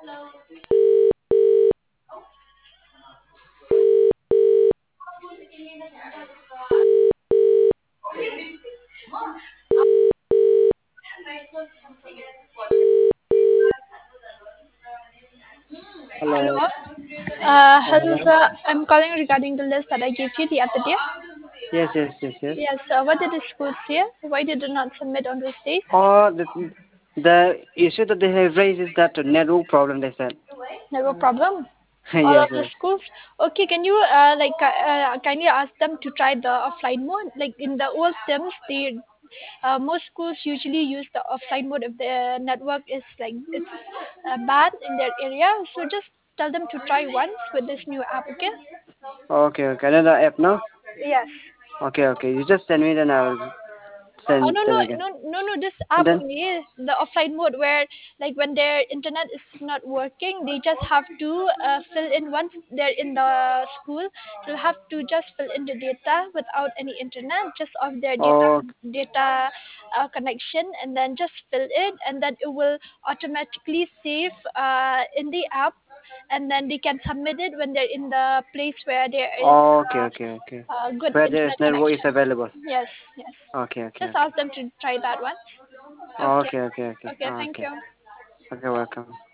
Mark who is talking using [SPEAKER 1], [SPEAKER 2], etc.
[SPEAKER 1] Hello.
[SPEAKER 2] Hello. Hello,
[SPEAKER 1] Hello.
[SPEAKER 2] sir. I'm calling regarding the list that I gave you the other day.
[SPEAKER 1] Yes, yes, yes, yes.
[SPEAKER 2] Yes, what did the school say? Why did you not submit on those days?
[SPEAKER 1] The issue that they have raised is that network problem. They said.
[SPEAKER 2] No problem. All
[SPEAKER 1] Yes,
[SPEAKER 2] of the
[SPEAKER 1] yes.
[SPEAKER 2] schools. Okay, can you kindly ask them to try the offline mode? Like in the old terms, they most schools usually use the offline mode if the network is like it's bad in their area. So just tell them to try once with this new app. Okay?
[SPEAKER 1] Okay, okay. Another app, no?
[SPEAKER 2] Yes.
[SPEAKER 1] Okay, okay. You just send me, then I'll
[SPEAKER 2] Oh
[SPEAKER 1] send
[SPEAKER 2] no
[SPEAKER 1] them
[SPEAKER 2] no
[SPEAKER 1] again.
[SPEAKER 2] no no no! This
[SPEAKER 1] And
[SPEAKER 2] app
[SPEAKER 1] then,
[SPEAKER 2] only the offline mode where like when their internet is not working, they just have to fill in once they're in the school. They'll have to just fill in the data without any internet, just off their
[SPEAKER 1] oh,
[SPEAKER 2] data connection, and then just fill it, and then it will automatically save in the app, and then they can submit it when they're in the place where there is
[SPEAKER 1] okay, okay, okay.
[SPEAKER 2] good
[SPEAKER 1] Where the
[SPEAKER 2] internet
[SPEAKER 1] network is
[SPEAKER 2] connection.
[SPEAKER 1] available.
[SPEAKER 2] Yes, yes.
[SPEAKER 1] Okay, okay,
[SPEAKER 2] Just
[SPEAKER 1] okay.
[SPEAKER 2] ask them to try that one. Okay.
[SPEAKER 1] Okay, okay, okay.
[SPEAKER 2] Okay, thank
[SPEAKER 1] Okay.
[SPEAKER 2] you.
[SPEAKER 1] Okay, welcome.